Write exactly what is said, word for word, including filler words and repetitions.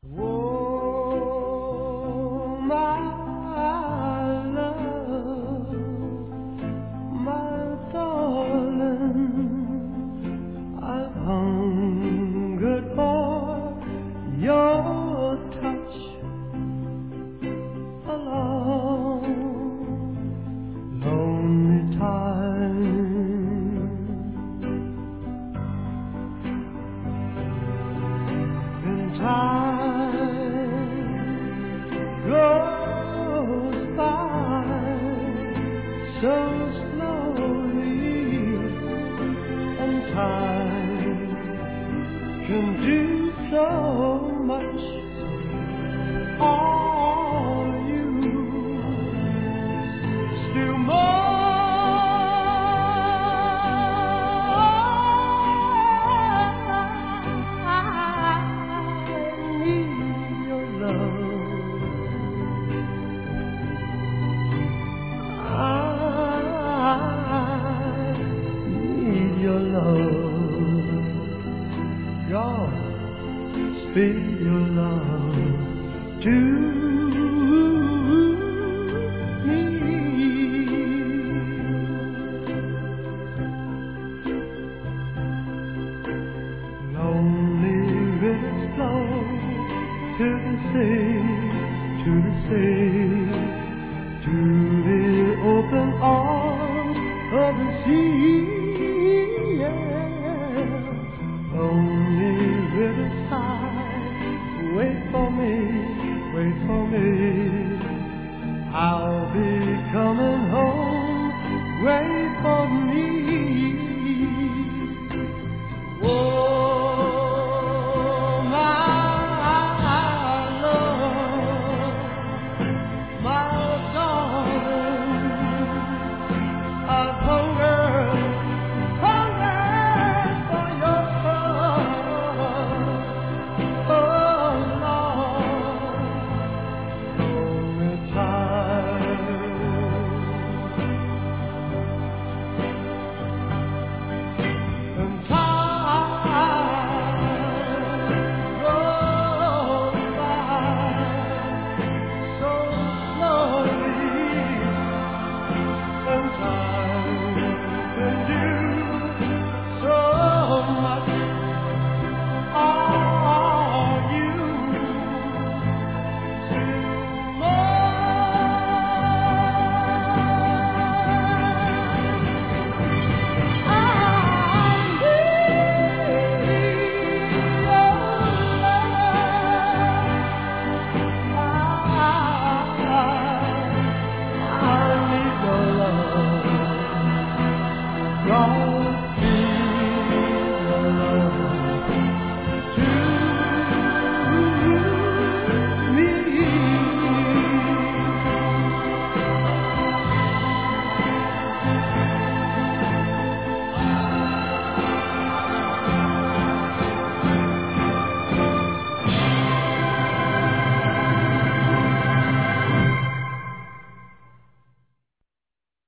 Oh, my love, my darling, I've hungered for your touch a long, lonely time. In time goes by so slowly, and time can do so much for you. Still more, I need your love. I need your love. God, speak your love to me. Lonely rivers flow to the sea, to the sea, to the open arms of the sea. Yeah. Lonely rivers sigh, wait for me, wait for me. I'll be coming home, wait for me. Oh, my love, my darling, I've hungered, hungered for your touch, oh Lord, lonely time. And time goes by so slowly, and time can do so much for you. Still more, I need your love. I need your love. God,